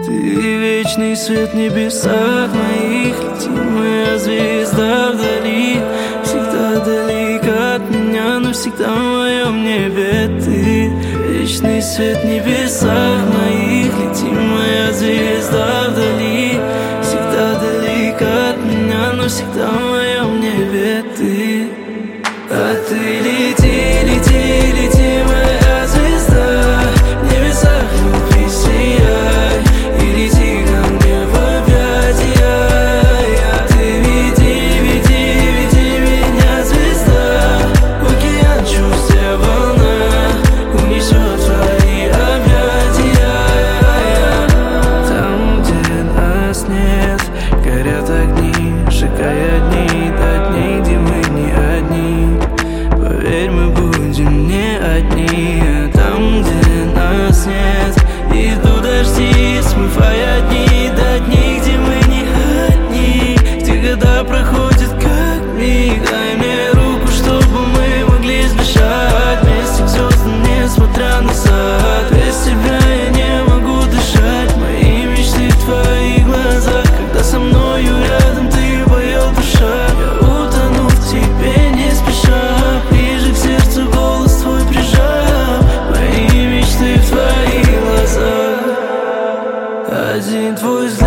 Ты вечный свет в небесах моих, лети, моя звезда вдали. Всегда далеко от меня, но всегда в моем небе ты. Вечный свет в небесах моих, лети, моя звезда вдали. Всегда далеко от меня, но всегда в моем небе ты. А ты лети, лети, лети, моя звезда. В небесах любви сияй и лети ко мне в объятия. Ты веди, веди, веди меня, звезда. В океан чувств волна унесет твои объятия. Там, где нас нет, горят огни, сжигая дни до дней, где мы не одни. Поверь, мы будем не одни. Там, где нас нет, идут дожди, смывая дни до дней, где мы не одни. Где года проходят как миг. Дай мне руку, чтобы мы могли сбежать вместе к звездам, несмотря назад. Без тебя я не могу дышать. Мои мечты в твоих глазах. Когда со мною рядом ты, поет душа. Я утону в тебе не спеша, ближе к сердцу голос твой прижав. Мои мечты в твоих глазах. Один твой взгляд